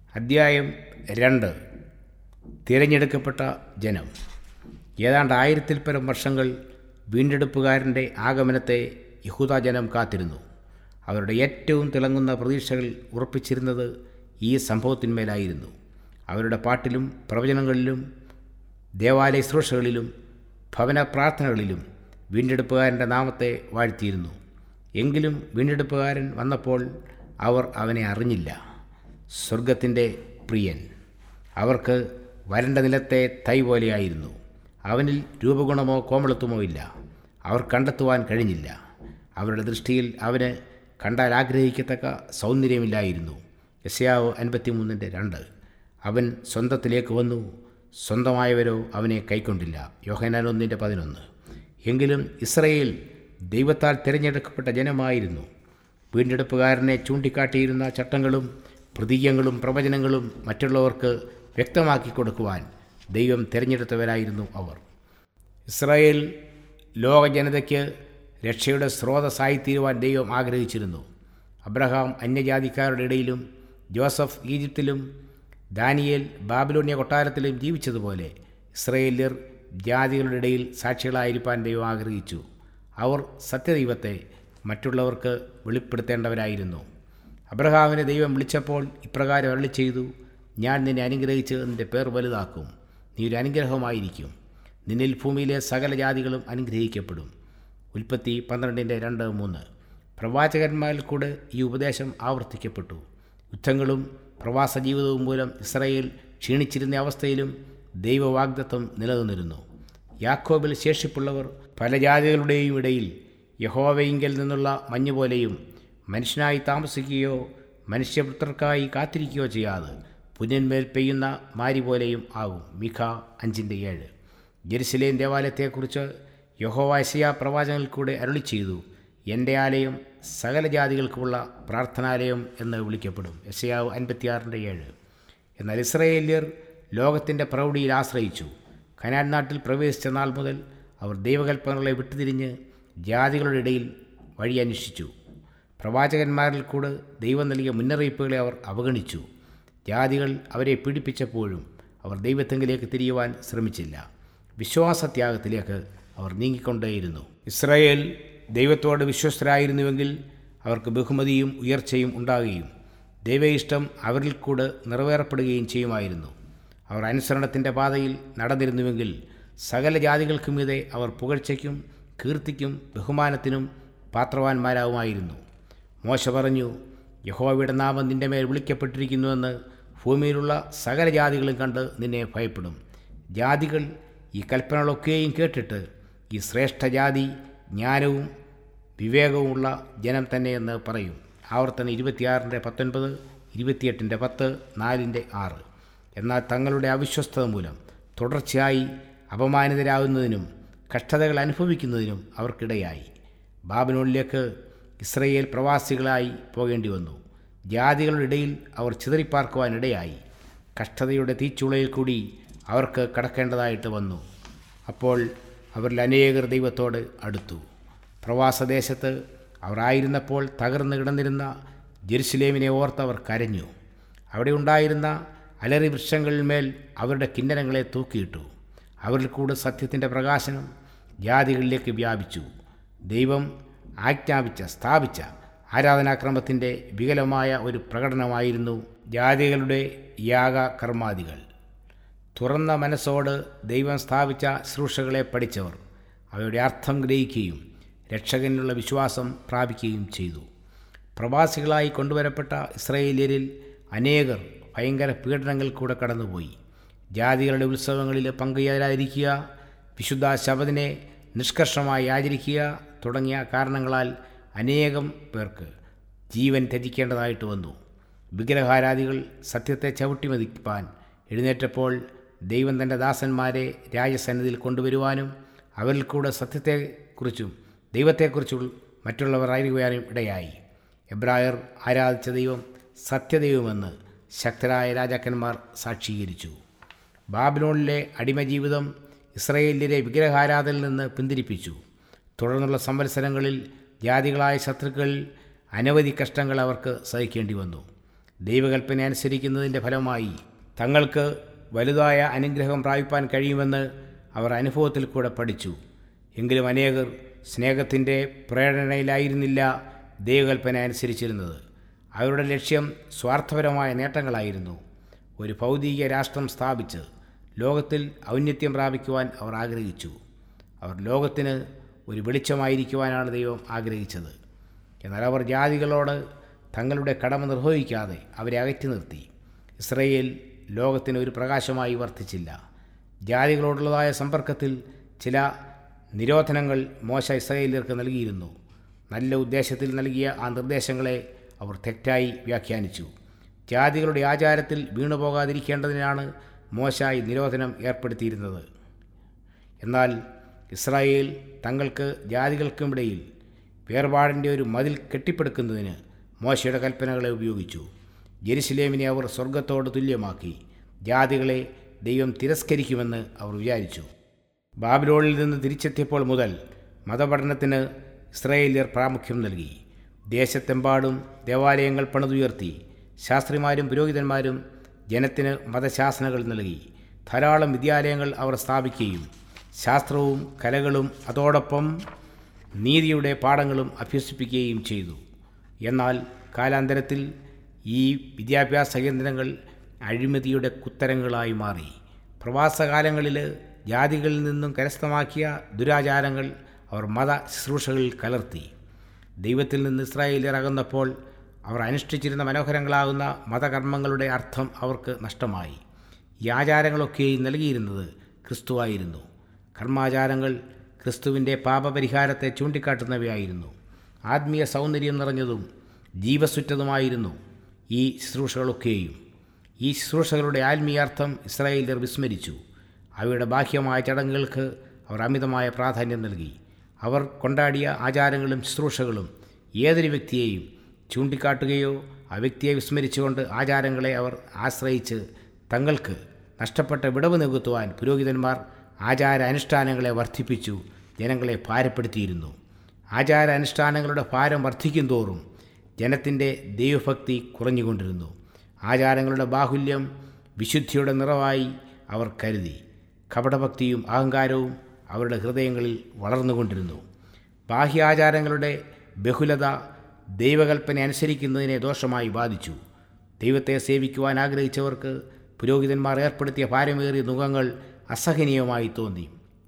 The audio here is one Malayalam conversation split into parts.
അദ്ധ്യായം 2. തിരഞ്ഞെടുക്കപ്പെട്ട ജനം. ഏതാണ്ട് 1000-ൽ-പരം വർഷങ്ങൾ വീണ്ടെടുപ്പുകാരൻ്റെ ആഗമനത്തെ യഹൂദ ജനം കാത്തിരുന്നു. അവരുടെ ഏറ്റവും തിളങ്ങുന്ന പ്രതീക്ഷകൾ ഉറപ്പിച്ചിരുന്നത് ഈ സംഭവത്തിന്മേലായിരുന്നു. അവരുടെ പാട്ടിലും പ്രവചനങ്ങളിലും ദേവാലയ ശുശ്രൂഷകളിലും ഭവന പ്രാർത്ഥനകളിലും വീണ്ടെടുപ്പുകാരൻ്റെ നാമത്തെ വാഴ്ത്തിയിരുന്നു. എങ്കിലും വീണ്ടെടുപ്പുകാരൻ വന്നപ്പോൾ അവർ അവനെ അറിഞ്ഞില്ല. സ്വർഗത്തിൻ്റെ പ്രിയൻ അവർക്ക് വരണ്ട നിലത്തെ തൈ പോലെയായിരുന്നു. അവനിൽ രൂപഗുണമോ കോമളത്വമോ ഇല്ല. അവർ കണ്ടെത്തുവാൻ കഴിഞ്ഞില്ല. അവരുടെ ദൃഷ്ടിയിൽ അവന് കണ്ടാൽ ആഗ്രഹിക്കത്തക്ക സൗന്ദര്യമില്ലായിരുന്നു. യെശയ്യാവ് 53:2. അവൻ സ്വന്തത്തിലേക്ക് വന്നു, സ്വന്തമായവരോ അവനെ കൈക്കൊണ്ടില്ല. യോഹന്നാൻ 1:11. എങ്കിലും ഇസ്രായേൽ ദൈവത്താൽ തിരഞ്ഞെടുക്കപ്പെട്ട ജനമായിരുന്നു. വീണ്ടെടുപ്പുകാരനെ ചൂണ്ടിക്കാട്ടിയിരുന്ന ചട്ടങ്ങളും പ്രതീകങ്ങളും പ്രവചനങ്ങളും മറ്റുള്ളവർക്ക് വ്യക്തമാക്കി കൊടുക്കുവാൻ ദൈവം തിരഞ്ഞെടുത്തവരായിരുന്നു അവർ. ഇസ്രായേൽ ലോക ജനതയ്ക്ക് രക്ഷയുടെ സ്രോതസ്സായിത്തീരുവാൻ ദൈവം ആഗ്രഹിച്ചിരുന്നു. അബ്രഹാം അന്യജാതിക്കാരുടെ ഇടയിലും ജോസഫ് ഈജിപ്തിലും ദാനിയേൽ ബാബിലോണിയ കൊട്ടാരത്തിലും ജീവിച്ചതുപോലെ ഇസ്രായേല്യർ ജാതികളുടെ ഇടയിൽ സാക്ഷികളായിരിക്കാൻ ദൈവം ആഗ്രഹിച്ചു. അവർ സത്യദൈവത്തെ മറ്റുള്ളവർക്ക് വെളിപ്പെടുത്തേണ്ടവരായിരുന്നു. അബ്രഹാമിനെ ദൈവം വിളിച്ചപ്പോൾ ഇപ്രകാരം അരുളി ചെയ്തു: ഞാൻ നിന്നെ അനുഗ്രഹിച്ച് നിൻ്റെ പേർ വലുതാക്കും. നീ ഒരു അനുഗ്രഹമായിരിക്കും. നിന്നിൽ ഭൂമിയിലെ സകല ജാതികളും അനുഗ്രഹിക്കപ്പെടും. ഉൽപ്പത്തി 12:2-3. പ്രവാചകന്മാരിൽ കൂടെ ഈ ഉപദേശം ആവർത്തിക്കപ്പെട്ടു. യുദ്ധങ്ങളും പ്രവാസ ജീവിതവും മൂലം ഇസ്രായേൽ ക്ഷീണിച്ചിരുന്ന അവസ്ഥയിലും ദൈവവാഗ്ദത്തം നിലനിന്നിരുന്നു. യാക്കോബിൽ ശേഷിപ്പുള്ളവർ പല ജാതികളുടെയും ഇടയിൽ യഹോവയിങ്കൽ നിന്നുള്ള മഞ്ഞുപോലെയും മനുഷ്യനായി താമസിക്കുകയോ മനുഷ്യപുത്രർക്കായി കാത്തിരിക്കുകയോ ചെയ്യാതെ പുന്യന്മേൽ പെയ്യുന്ന മാരി പോലെയും ആകും. മിഖ 5:7. ജെറുസലേം ദേവാലയത്തെക്കുറിച്ച് യഹോവ യെശയ്യാ പ്രവാചകനിൽ കൂടെ അരുളി ചെയ്തു: എൻ്റെ ആലയം സകല ജാതികൾക്കുമുള്ള പ്രാർത്ഥനാലയം എന്ന് വിളിക്കപ്പെടും. യെശയ്യാവ് 56:7. എന്നാൽ ഇസ്രായേല്യർ ലോകത്തിൻ്റെ പ്രൗഢിയിൽ ആശ്രയിച്ചു. കനാൻ നാട്ടിൽ പ്രവേശിച്ച നാൾ മുതൽ അവർ ദൈവകൽപ്പനകളെ വിട്ടുതിരിഞ്ഞ് ജാതികളുടെ ഇടയിൽ വഴി അന്വേഷിച്ചു. പ്രവാചകന്മാരിൽ കൂടെ ദൈവം നൽകിയ മുന്നറിയിപ്പുകളെ അവർ അവഗണിച്ചു. ജാതികൾ അവരെ പീഡിപ്പിച്ചപ്പോഴും അവർ ദൈവത്തെങ്കിലേക്ക് തിരിയുവാൻ ശ്രമിച്ചില്ല. വിശ്വാസത്യാഗത്തിലേക്ക് അവർ നീങ്ങിക്കൊണ്ടേയിരുന്നു. ഇസ്രായേൽ ദൈവത്തോട് വിശ്വസ്തരായിരുന്നുവെങ്കിൽ അവർക്ക് ബഹുമതിയും ഉയർച്ചയും ഉണ്ടാകുകയും ദൈവ ഇഷ്ടം അവരിൽ കൂടെ നിറവേറപ്പെടുകയും ചെയ്യുമായിരുന്നു. അവർ അനുസരണത്തിൻ്റെ പാതയിൽ നടന്നിരുന്നുവെങ്കിൽ സകല ജാതികൾക്കും മീതെ അവർ പുകഴ്ചയ്ക്കും കീർത്തിക്കും ബഹുമാനത്തിനും പാത്രവാന്മാരാവുമായിരുന്നു. മോശ പറഞ്ഞു: യഹോവയുടെ നാമം നിൻ്റെ മേൽ വിളിക്കപ്പെട്ടിരിക്കുന്നുവെന്ന് ഭൂമിയിലുള്ള സകല ജാതികളും കണ്ട് നിന്നെ ഭയപ്പെടും. ജാതികൾ ഈ കൽപ്പനകളൊക്കെയും കേട്ടിട്ട് ഈ ശ്രേഷ്ഠ ജാതി ജ്ഞാനവും വിവേകവുമുള്ള ജനം തന്നെയെന്ന് പറയും. ആവർത്തനം 26:19, 28:10, 4:6. എന്നാൽ തങ്ങളുടെ അവിശ്വസ്തത മൂലം തുടർച്ചയായി അപമാനിതരാകുന്നതിനും കഷ്ടതകൾ അനുഭവിക്കുന്നതിനും അവർക്കിടയായി. ബാബിലോണിലേക്ക് ഇസ്രായേൽ പ്രവാസികളായി പോകേണ്ടി വന്നു. ജാതികളുടെ ഇടയിൽ അവർ ചിതറിപ്പാർക്കുവാനിടയായി. കഷ്ടതയുടെ തീച്ചുളയിൽ കൂടി അവർക്ക് കടക്കേണ്ടതായിട്ട് വന്നു. അപ്പോൾ അവരിൽ അനേകർ ദൈവത്തോട് അടുത്തു. പ്രവാസദേശത്ത് അവർ ആയിരുന്നപ്പോൾ തകർന്നു കിടന്നിരുന്ന ജെറുസലേമിനെ ഓർത്തവർ കരഞ്ഞു. അവിടെ ഉണ്ടായിരുന്ന അലറി വൃക്ഷങ്ങളിന്മേൽ അവരുടെ കിന്നരങ്ങളെ തൂക്കിയിട്ടു. അവരിൽ കൂടെ സത്യത്തിൻ്റെ പ്രകാശനം ജാതികളിലേക്ക് വ്യാപിച്ചു. ദൈവം സ്ഥാപിച്ച ആരാധനാക്രമത്തിൻ്റെ വികലമായ ഒരു പ്രകടനമായിരുന്നു ജാതികളുടെ യാഗകർമാദികൾ. തുറന്ന മനസ്സോട് ദൈവം സ്ഥാപിച്ച ശുശ്രൂഷകളെ പഠിച്ചവർ അവയുടെ അർത്ഥം ഗ്രഹിക്കുകയും രക്ഷകനുള്ള വിശ്വാസം പ്രാപിക്കുകയും ചെയ്തു. പ്രവാസികളായി കൊണ്ടുവരപ്പെട്ട ഇസ്രായേല്യരിൽ അനേകർ ഭയങ്കര പീഡനങ്ങളിൽ കൂടെ കടന്നുപോയി. ജാതികളുടെ ഉത്സവങ്ങളിൽ പങ്കുചേരാതിരിക്കുക, വിശുദ്ധ ശബത്തിനെ നിഷ്കർഷമായി ആചരിക്കുക തുടങ്ങിയ കാരണങ്ങളാൽ അനേകം പേർക്ക് ജീവൻ ത്യജിക്കേണ്ടതായിട്ട് വന്നു. വിഗ്രഹാരാധികൾ സത്യത്തെ ചവിട്ടിമതിപ്പാൻ എഴുന്നേറ്റപ്പോൾ ദൈവം തൻ്റെ ദാസന്മാരെ രാജസന്നിധിയിൽ കൊണ്ടുവരുവാനും അവരിൽ കൂടെ സത്യത്തെക്കുറിച്ചും ദൈവത്തെക്കുറിച്ചും മറ്റുള്ളവർ അറിയുവാനും ഇടയായി. എബ്രായർ ആരാധിച്ച ദൈവം സത്യദൈവമെന്ന് ശക്തരായ രാജാക്കന്മാർ സാക്ഷീകരിച്ചു. ബാബിലോണിലെ അടിമജീവിതം ഇസ്രായേല്യരെ വിഗ്രഹാരാധനയിൽ നിന്ന് പിന്തിരിപ്പിച്ചു. തുടർന്നുള്ള സംവത്സരങ്ങളിൽ ജാതികളായ ശത്രുക്കൾ അനവധി കഷ്ടങ്ങൾ അവർക്ക് സഹിക്കേണ്ടി വന്നു. ദൈവകൽപ്പന അനുസരിക്കുന്നതിൻ്റെ ഫലമായി തങ്ങൾക്ക് വലുതായ അനുഗ്രഹം പ്രാപിപ്പാൻ കഴിയുമെന്ന് അവർ അനുഭവത്തിൽ കൂടെ പഠിച്ചു. എങ്കിലും അനേകർ സ്നേഹത്തിൻ്റെ പ്രേരണയിലായിരുന്നില്ല ദൈവകൽപ്പന അനുസരിച്ചിരുന്നത്. അവരുടെ ലക്ഷ്യം സ്വാർത്ഥപരമായ നേട്ടങ്ങളായിരുന്നു. ഒരു ഭൗതിക രാഷ്ട്രം സ്ഥാപിച്ച് ലോകത്തിൽ ഔന്നത്യം പ്രാപിക്കുവാൻ അവർ ആഗ്രഹിച്ചു. അവർ ലോകത്തിന് ഒരു വെളിച്ചമായിരിക്കുവാനാണ് ദൈവം ആഗ്രഹിച്ചത്. എന്നാൽ അവർ ജാതികളോട് തങ്ങളുടെ കടമ നിർവഹിക്കാതെ അവരെ അകറ്റി നിർത്തി. ഇസ്രായേൽ ലോകത്തിന് ഒരു പ്രകാശമായി വർത്തിച്ചില്ല. ജാതികളോടുള്ളതായ സമ്പർക്കത്തിൽ ചില നിരോധനങ്ങൾ മോശ ഇസ്രായേലിയർക്ക് നൽകിയിരുന്നു. നല്ല ഉദ്ദേശത്തിൽ നൽകിയ ആ നിർദ്ദേശങ്ങളെ അവർ തെറ്റായി വ്യാഖ്യാനിച്ചു. ജാതികളുടെ ആചാരത്തിൽ വീണുപോകാതിരിക്കേണ്ടതിനാണ് മോശ ഈ നിരോധനം ഏർപ്പെടുത്തിയിരുന്നത്. എന്നാൽ ഇസ്രായേൽ തങ്ങൾക്ക് ജാതികൾക്കുമിടയിൽ വേർപാടിൻ്റെ ഒരു മതിൽ കെട്ടിപ്പടുക്കുന്നതിന് മോശയുടെ കൽപ്പനകളെ ഉപയോഗിച്ചു. ജെറുസലേമിനെ അവർ സ്വർഗത്തോട് തുല്യമാക്കി. ജാതികളെ ദൈവം തിരസ്കരിക്കുമെന്ന് അവർ വിചാരിച്ചു. ബാബിലോണിൽ നിന്ന് തിരിച്ചെത്തിയപ്പോൾ മുതൽ മതപഠനത്തിന് ഇസ്രായേലിയർ പ്രാമുഖ്യം നൽകി. ദേശത്തെമ്പാടും ദേവാലയങ്ങൾ പണിതുയർത്തി. ശാസ്ത്രിമാരും പുരോഹിതന്മാരും ജനത്തിന് മതശാസനകൾ നൽകി. ധാരാളം വിദ്യാലയങ്ങൾ അവർ സ്ഥാപിക്കുകയും ശാസ്ത്രവും കലകളും അതോടൊപ്പം നീതിയുടെ പാഠങ്ങളും അഭ്യസിപ്പിക്കുകയും ചെയ്തു. എന്നാൽ കാലാന്തരത്തിൽ ഈ വിദ്യാഭ്യാസ കേന്ദ്രങ്ങൾ അഴിമതിയുടെ കുത്തരങ്ങളായി മാറി. പ്രവാസകാലങ്ങളിൽ ജാതികളിൽ നിന്നും കരസ്ഥമാക്കിയ ദുരാചാരങ്ങൾ അവർ മത ശുശ്രൂഷകളിൽ കലർത്തി. ദൈവത്തിൽ നിന്ന് ഇസ്രായേലിയർ അകന്നപ്പോൾ അവർ അനുഷ്ഠിച്ചിരുന്ന മനോഹരങ്ങളാകുന്ന മതകർമ്മങ്ങളുടെ അർത്ഥം അവർക്ക് നഷ്ടമായി. ഈ ആചാരങ്ങളൊക്കെയും നൽകിയിരുന്നത് ക്രിസ്തുവായിരുന്നു. കർമാചാരങ്ങൾ ക്രിസ്തുവിൻ്റെ പാപപരിഹാരത്തെ ചൂണ്ടിക്കാട്ടുന്നവയായിരുന്നു. ആത്മീയ സൗന്ദര്യം നിറഞ്ഞതും ജീവസുറ്റതുമായിരുന്നു ഈ ശുശ്രൂഷകളൊക്കെയും. ഈ ശുശ്രൂഷകളുടെ ആത്മീയാർത്ഥം ഇസ്രായേലിയർ വിസ്മരിച്ചു. അവയുടെ ബാഹ്യമായ ചടങ്ങുകൾക്ക് അവർ അമിതമായ പ്രാധാന്യം നൽകി. അവർ കൊണ്ടാടിയ ആചാരങ്ങളും ശുശ്രൂഷകളും ഏതൊരു വ്യക്തിയെയും ചൂണ്ടിക്കാട്ടുകയോ ആ വ്യക്തിയെ വിസ്മരിച്ചുകൊണ്ട് ആചാരങ്ങളെ അവർ ആശ്രയിച്ച് തങ്ങൾക്ക് നഷ്ടപ്പെട്ട വിടവ് നികത്തുവാൻ പുരോഹിതന്മാർ ആചാര അനുഷ്ഠാനങ്ങളെ വർദ്ധിപ്പിച്ചു ജനങ്ങളെ ഭാരപ്പെടുത്തിയിരുന്നു. ആചാര അനുഷ്ഠാനങ്ങളുടെ ഭാരം വർദ്ധിക്കും തോറും ജനത്തിൻ്റെ ദൈവഭക്തി കുറഞ്ഞുകൊണ്ടിരുന്നു. ആചാരങ്ങളുടെ ബാഹുല്യം വിശുദ്ധിയുടെ നിറവായി അവർ കരുതി. കപടഭക്തിയും അഹങ്കാരവും അവരുടെ ഹൃദയങ്ങളിൽ വളർന്നുകൊണ്ടിരുന്നു. ബാഹ്യാചാരങ്ങളുടെ ബഹുലത ദൈവകൽപ്പന അനുസരിക്കുന്നതിനെ ദോഷമായി ബാധിച്ചു. ദൈവത്തെ സേവിക്കുവാൻ ആഗ്രഹിച്ചവർക്ക് പുരോഹിതന്മാർ ഏർപ്പെടുത്തിയ ഭാരമേറിയ നുകങ്ങൾ അസഹനീയമായി തോന്നി.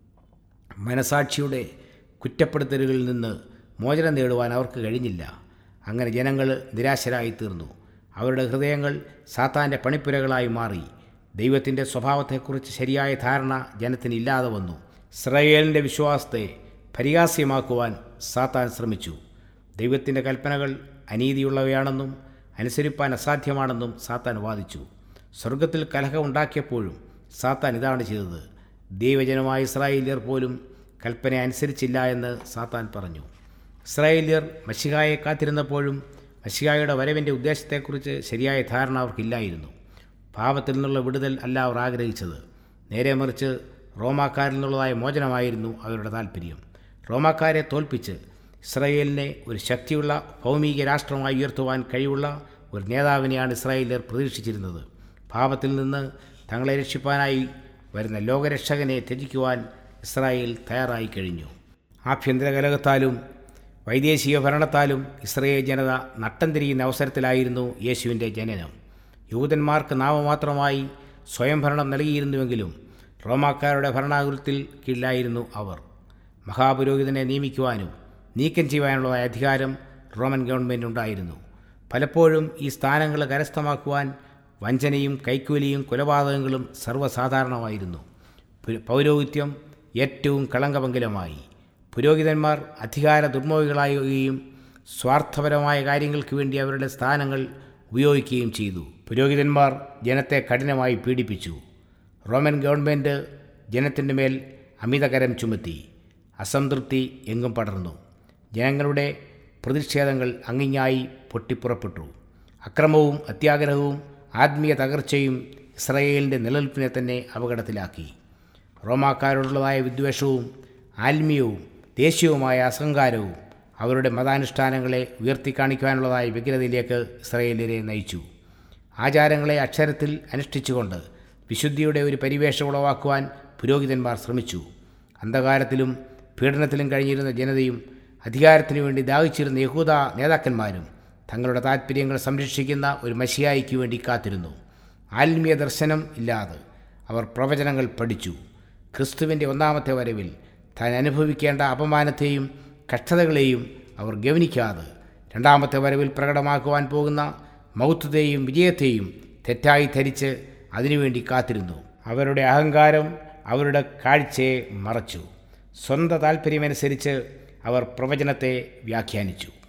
മനസാക്ഷിയുടെ കുറ്റപ്പെടുത്തലുകളിൽ നിന്ന് മോചനം നേടുവാൻ അവർക്ക് കഴിഞ്ഞില്ല. അങ്ങനെ ജനങ്ങൾ നിരാശരായിത്തീർന്നു. അവരുടെ ഹൃദയങ്ങൾ സാത്താൻ്റെ പണിപ്പുരകളായി മാറി. ദൈവത്തിൻ്റെ സ്വഭാവത്തെക്കുറിച്ച് ശരിയായ ധാരണ ജനത്തിനില്ലാതെ വന്നു. ഇസ്രായേലിൻ്റെ വിശ്വാസത്തെ പരിഹാസ്യമാക്കുവാൻ സാത്താൻ ശ്രമിച്ചു. ദൈവത്തിൻ്റെ കൽപ്പനകൾ അനീതിയുള്ളവയാണെന്നും അനുസരിപ്പാൻ അസാധ്യമാണെന്നും സാത്താൻ വാദിച്ചു. സ്വർഗത്തിൽ കലഹം ഉണ്ടാക്കിയപ്പോഴും സാത്താൻ ഇതാണ് ചെയ്തത്. ദൈവജനമായ ഇസ്രായേലിയർ പോലും കൽപ്പന അനുസരിച്ചില്ല എന്ന് സാത്താൻ പറഞ്ഞു. ഇസ്രായേലിയർ മശിഹായെ കാത്തിരുന്നപ്പോഴും മശിഹായുടെ വരവിൻ്റെ ഉദ്ദേശത്തെക്കുറിച്ച് ശരിയായ ധാരണ അവർക്കില്ലായിരുന്നു. പാപത്തിൽ നിന്നുള്ള വിടുതൽ അല്ല അവർ ആഗ്രഹിച്ചത്. നേരെ മറിച്ച് റോമാക്കാരിൽ നിന്നുള്ളതായ മോചനമായിരുന്നു അവരുടെ താൽപ്പര്യം. റോമാക്കാരെ തോൽപ്പിച്ച് ഇസ്രായേലിനെ ഒരു ശക്തിയുള്ള ഭൗമിക രാഷ്ട്രമായി ഉയർത്തുവാൻ കഴിവുള്ള ഒരു നേതാവിനെയാണ് ഇസ്രായേലിയർ പ്രതീക്ഷിച്ചിരുന്നത്. പാപത്തിൽ നിന്ന് തങ്ങളെ രക്ഷിപ്പാനായി വരുന്ന ലോകരക്ഷകനെ ത്യജിക്കുവാൻ ഇസ്രായേൽ തയ്യാറായി കഴിഞ്ഞു. ആഭ്യന്തര കലഹത്താലും വൈദേശിക ഭരണത്താലും ഇസ്രായേൽ ജനത നട്ടം തിരിയുന്ന അവസരത്തിലായിരുന്നു യേശുവിൻ്റെ ജനനം. യൂതന്മാർക്ക് നാമമാത്രമായി സ്വയംഭരണം നൽകിയിരുന്നുവെങ്കിലും റോമാക്കാരുടെ ഭരണാധിപത്യത്തിൽ കീഴിലായിരുന്നു അവർ. മഹാപുരോഹിതനെ നിയമിക്കുവാനും നീക്കം ചെയ്യുവാനുള്ള അധികാരം റോമൻ ഗവൺമെൻറ്റുണ്ടായിരുന്നു. പലപ്പോഴും ഈ സ്ഥാനങ്ങൾ കരസ്ഥമാക്കുവാൻ വഞ്ചനയും കൈക്കൂലിയും കൊലപാതകങ്ങളും സർവ്വസാധാരണമായിരുന്നു. പൗരോഹിത്യം ഏറ്റവും കളങ്കമംഗലമായി. പുരോഹിതന്മാർ അധികാര ദുർമോഹികളാവുകയും സ്വാർത്ഥപരമായ കാര്യങ്ങൾക്ക് വേണ്ടി അവരുടെ സ്ഥാനങ്ങൾ ഉപയോഗിക്കുകയും ചെയ്തു. പുരോഹിതന്മാർ ജനത്തെ കഠിനമായി പീഡിപ്പിച്ചു. റോമൻ ഗവൺമെൻറ് ജനത്തിൻ്റെ മേൽ അമിതകരം ചുമത്തി. അസംതൃപ്തി എങ്ങും പടർന്നു. ജനങ്ങളുടെ പ്രതിഷേധങ്ങൾ അങ്ങിങ്ങായി പൊട്ടിപ്പുറപ്പെട്ടു. അക്രമവും അത്യാഗ്രഹവും ആത്മീയ തകർച്ചയും ഇസ്രായേലിൻ്റെ നിലനിൽപ്പിനെ തന്നെ അപകടത്തിലാക്കി. റോമാക്കാരോടുള്ളതായ വിദ്വേഷവും ആത്മീയവും ദേശീയവുമായ അസംകാരവും അവരുടെ മതാനുഷ്ഠാനങ്ങളെ ഉയർത്തിക്കാണിക്കുവാനുള്ളതായ വ്യഗ്രതയിലേക്ക് ഇസ്രായേലിനെ നയിച്ചു. ആചാരങ്ങളെ അക്ഷരത്തിൽ അനുഷ്ഠിച്ചുകൊണ്ട് വിശുദ്ധിയുടെ ഒരു പരിവേഷം ഉളവാക്കുവാൻ പുരോഹിതന്മാർ ശ്രമിച്ചു. അന്ധകാരത്തിലും പീഡനത്തിലും കഴിഞ്ഞിരുന്ന ജനതയും അധികാരത്തിനു വേണ്ടി ദാഹിച്ചിരുന്ന യഹൂദ നേതാക്കന്മാരും തങ്ങളുടെ താൽപ്പര്യങ്ങൾ സംരക്ഷിക്കുന്ന ഒരു മശിഹായിക്ക് വേണ്ടി കാത്തിരുന്നു. ആത്മീയ ദർശനം ഇല്ലാതെ അവർ പ്രവചനങ്ങൾ പഠിച്ചു. ക്രിസ്തുവിൻ്റെ ഒന്നാമത്തെ വരവിൽ താൻ അനുഭവിക്കേണ്ട അപമാനത്തെയും കഷ്ടതകളെയും അവർ ഗവനിക്കാതെ രണ്ടാമത്തെ വരവിൽ പ്രകടമാക്കുവാൻ പോകുന്ന മൗത്വത്തെയും വിജയത്തെയും തെറ്റായി ധരിച്ച് അതിനുവേണ്ടി കാത്തിരുന്നു. അവരുടെ അഹങ്കാരം അവരുടെ കാഴ്ചയെ മറച്ചു. സ്വന്തം താൽപ്പര്യമനുസരിച്ച് അവർ പ്രവചനത്തെ വ്യാഖ്യാനിച്ചു.